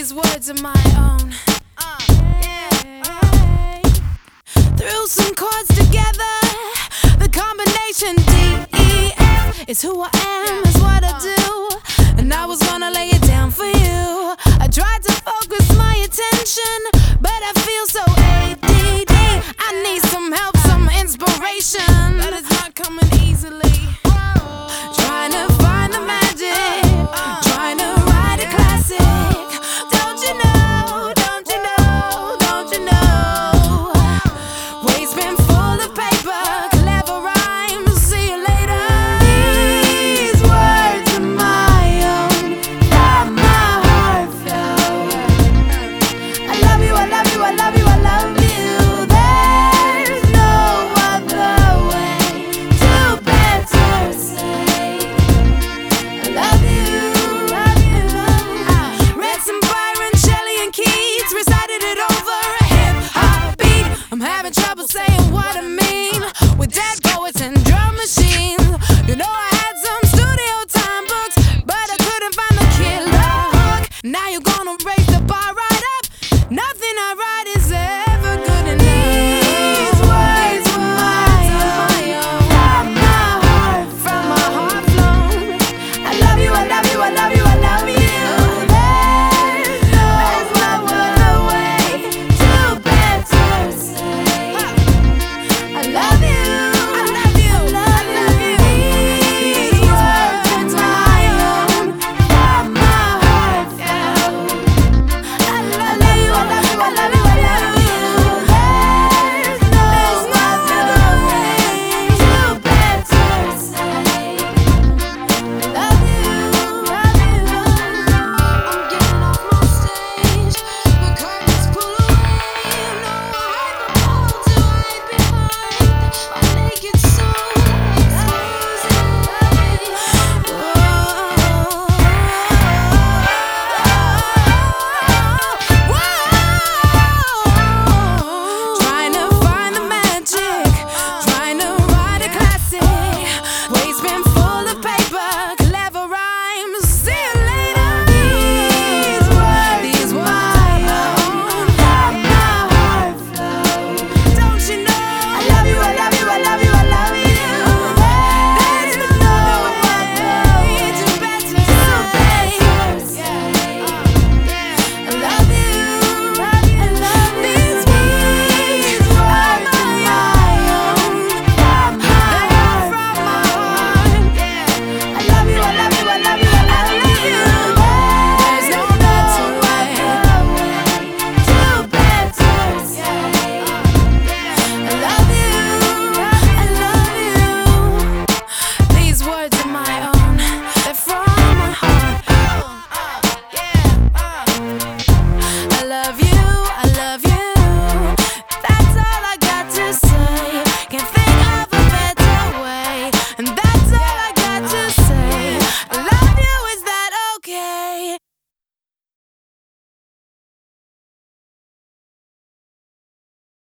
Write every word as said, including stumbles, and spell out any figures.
These words are my own. Uh, yeah. Threw some chords together. The combination D E F is who I am, is what I do. And I was gonna lay it down for you. I tried to focus my attention, but I feel so A D D. I need some help, some inspiration. That is not coming easily. Trying to find the magic, trying to write a classic. Don't you know, don't you know, don't you know? Waves been full of paper, clever rhymes. See you later. These words are my own, from my heart flow. I love you, I love you, I love you, I love you. There's no other way to better say I love you, love you. I read some Byron, Shelley, and Keats, recited it over a hip-hop beat. I'm having trouble saying what I mean with dead poets and drum machines. You know I had some studio time books, but I couldn't find the killer hook. Now you're gonna raise the bar right up. Nothing I write is ever good enough. These words were my own, from my heart, from my heart flown. I love you, I love you, I love you, I love you. There's no other way to better say I love you, I love you, I love you. These words are my own, from my heart flown. I love you, I love you, I love you, I love you. There's no other way to better say I love you, love you. I'm getting off my stage, the curtains pull away. You know I have a wall to hide behind. My naked soul trying to find the magic, trying to write a classic. Waves been full of paper, clever rhymes. See you later. These words, these words are my own, from my heart flow. Don't you know? I love you, I love you, I love you, I love you. There's no other way to better say I love you, love you, love you. These words are my own, from my heart, from my heart. I love you, I love you, I love you, I love you. There's no better way to better say I love you, I love you. These words are my own, they're from my heart. I love you, I love you. That's all I got to say. Can't think of a better way. And that